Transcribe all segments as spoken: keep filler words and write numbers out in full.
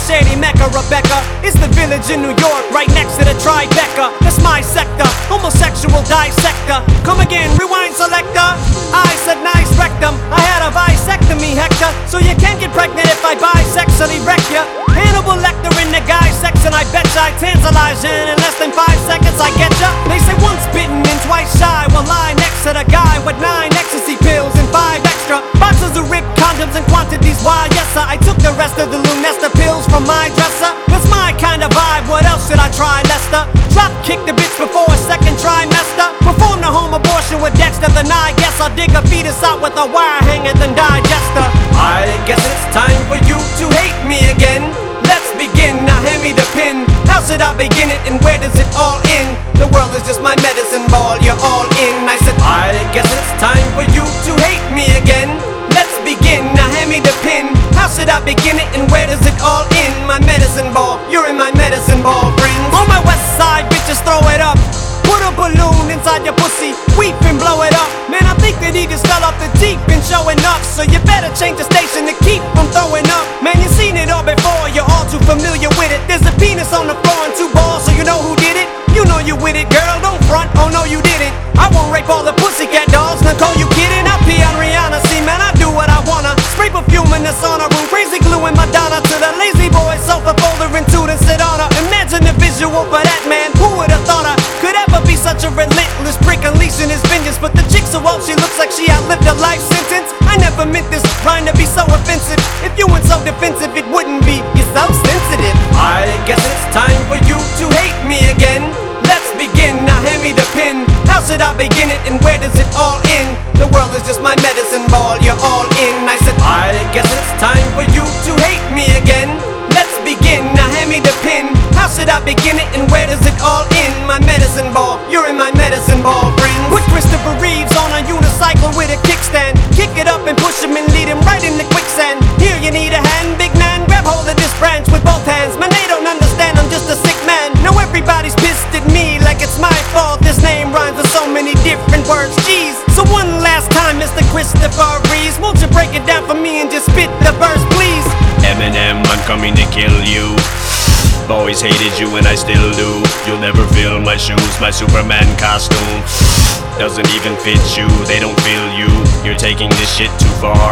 shady Mecca. Rebecca is the village in New York, right next to the Tribeca. That's my sector, homosexual dissector. Come again, rewind selector. I said nice rectum, I had a bisectomy, Hector. So you can't get pregnant if I bisexually wreck ya. Hannibal Lecter in the guy section, I betcha I tantalize you. In less than five seconds I get ya. They say once bitten and twice shy. Well, lie next to the guy with nine ecstasy pills and five extra boxes of ripped condoms and quantities. Why, yes sir, I took the rest of the Lunesta pills from my dresser. That's my kind of vibe, what else should I try, Lester? Drop kick the bitch before a second trimester. Perform the home abortion with Dexter. Then I guess I'll dig a fetus out with a wire hanger than digester. I guess it's time for you to hate me again. Let's begin, now hand me the pen. How should I begin it and where does it all end? The world is just my medicine ball, you're all in. I said, I guess it's time for you to hate me again. Let's begin, now hand me the pen. How should I begin it and where does it all end? My medicine ball, you're in my medicine ball, friends. On my west side, bitches throw it up. Put a balloon inside your pussy, weep and blow it up. Man, I think that he just fell off the Jeep and showing up. So you better change the station to keep from throwing up. Man, you seen it all before, you're all too familiar with it. There's a penis on the floor and two balls, so you know who did it. You know you with it, girl, don't front, oh no you didn't. I won't rape all the pussycat dolls, Nicole, you kidding? I'll pee on Rihanna, see man, I do what I wanna. Spray perfume in the sauna room, crazy glue in Madonna. To the lazy boy sofa folder and to the sit on her. Imagine the visual for that man, who would've thought I could ever be such a relentless prick unleashing his vengeance. But the chick so old she looks like she outlived a life sentence. I never meant this rhyme to be so offensive. If you weren't so defensive it wouldn't be, you're so sensitive. I guess it's time for you to hate me again. Let's begin, now hand me the pen. How should I begin it and where does it all end? The world is just my medicine ball, you're all in. I said, I guess it's time for you to hate me again. Let's begin, now hand me the pen. How should I begin it and where does it all end? My medicine ball, you're in my medicine ball, friends. With Christopher Reeves on a unicycle with a kickstand. Kick it up and push him and lead him right in the quicksand. Here you need a hand, big man, grab hold of this branch with both hands. Man, they don't understand, I'm just a sick man. Now everybody's pissed at me like it's my fault. This name rhymes with so many different words, jeez. So one last time, Mister Christopher Reeves, won't you break it down for me and just spit the verse, please? Eminem, I'm coming to kill you. Always hated you and I still do. You'll never fill my shoes, my Superman costume doesn't even fit you, they don't feel you. You're taking this shit too far.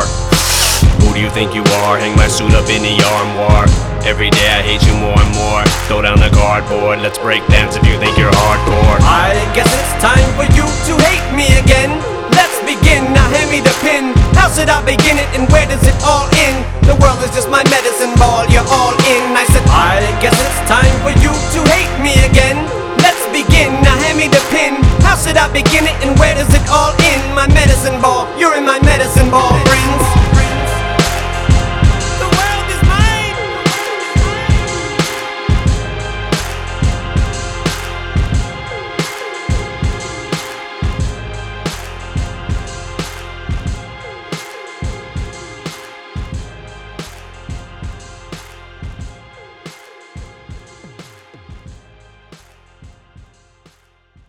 Who do you think you are? Hang my suit up in the armoire. Every day I hate you more and more. Throw down the cardboard, let's break dance if you think you're hardcore. I guess it's time for you to hate me again. Let's begin, now hand me the pen. How should I begin it and where does it all end? The world is just my medicine ball, you're all in. I said, I guess it's time for you to hate me again. Let's begin, now hand me the pen. How should I begin it and where does it